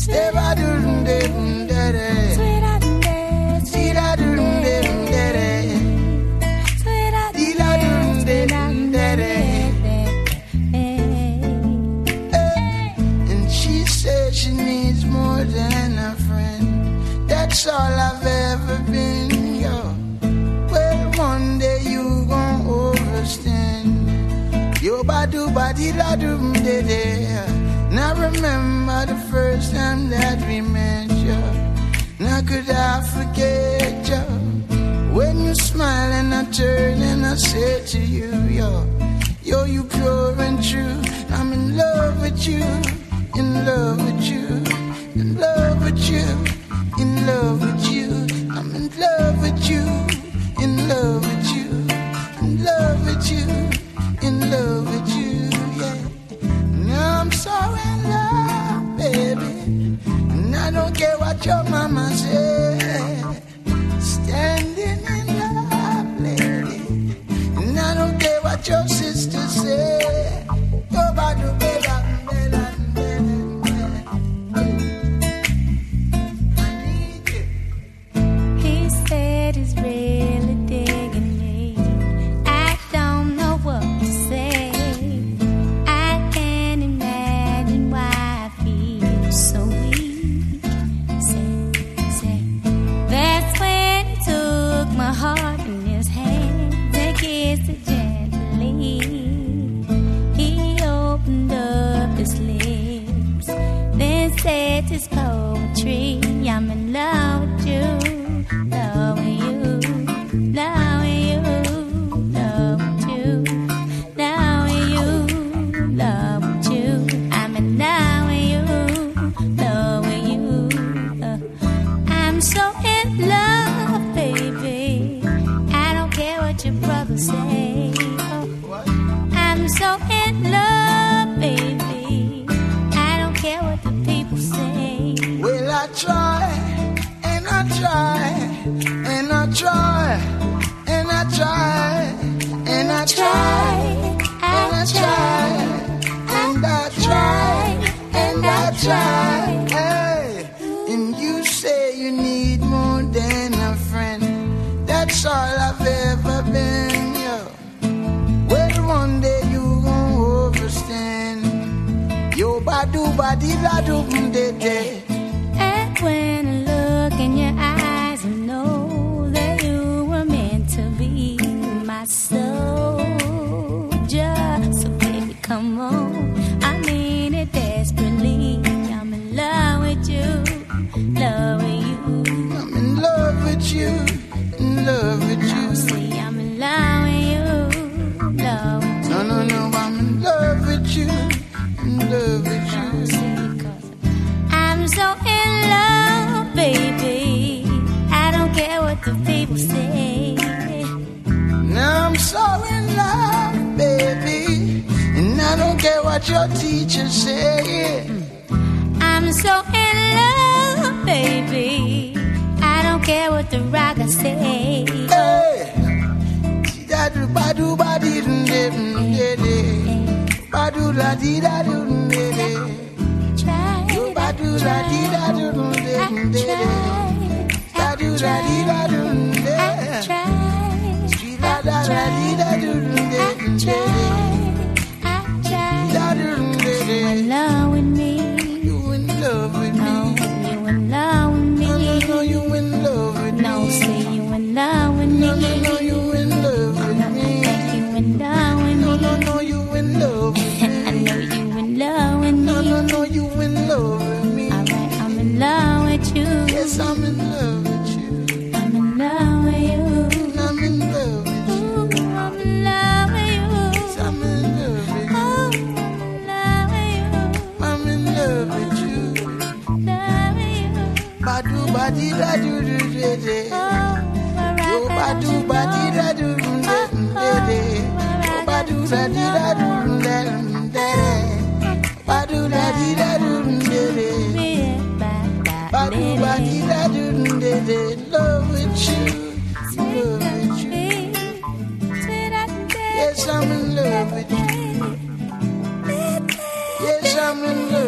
And she said she needs more than a friend. That's all I've ever been, yo. Well, one day you gon' overstand. Yo, badu badi la dum de de. Now remember the first time that we met, yo. Now could I forget, yo? When you smile and I turn and I say to you, yo, yo, you pure and true. I'm in love with you, in love with you, in love with you, in love with you. I'm in love with you, in love with you, in love with you, in love with you, yeah. Now I'm so in love, baby, and I don't care what your mama said. Standing in love, lady, and I don't care what your sister said. Nobody, baby. His poetry, I'm in love with you, love with you, love with you, love with you, love with you, love with you. I'm in love with you, love with you. I'm so in love, baby. I don't care what your brothers say. I'm so in love, baby. I don't care what the people say. Well, I try, and I try, and I try, and I try, and I try, and I try, and I try, and I try. Hey, and you say you need more than a friend. That's all I've ever been, yo. Well, one day you gon' overstand. Yo, badu badi la do de de. When I look in your eyes, I know that you were meant to be my soldier. So baby, come on, I mean it desperately. I'm in love with you, love with you. I'm in love with you, in love with you. Now see, I'm in love with you, love with you. No, no, no, I'm in love with you, in love with you. Now see, 'cause I'm so in love, baby. I don't care what the people say. Now I'm so in love, baby, and I don't care what your teachers say. I'm so in love, baby. I don't care what the rockers say. Hey, da-do badu badi de de, badu la di da do de de. Yo badu la di da do de de, badu la di da do de. Street la da la di da do de de. In love with me. You in love with me. No, you in love with me. No, no, no, you in love with me. No, say you in love with me. No, no, no, you in love with me. You in love with me. No, no, no, you in love with me. I know you in love with me. No, no, no, you in love with me. Alright, I'm in love with you. Yes, I'm in love with you. I'm in love with you. I'm in love with you. Ooh, I'm in love with you. Yes, I'm in love with you. Oh, I'm in love with you. love with you. Badu badi da do do de de. Yo badu badi da do do de de. Yo badu da di da do de de. Badu da di da do de de. Badu badi da do de de. Love with you, love with you. Yes, I'm in love with you. Yes, I'm in love.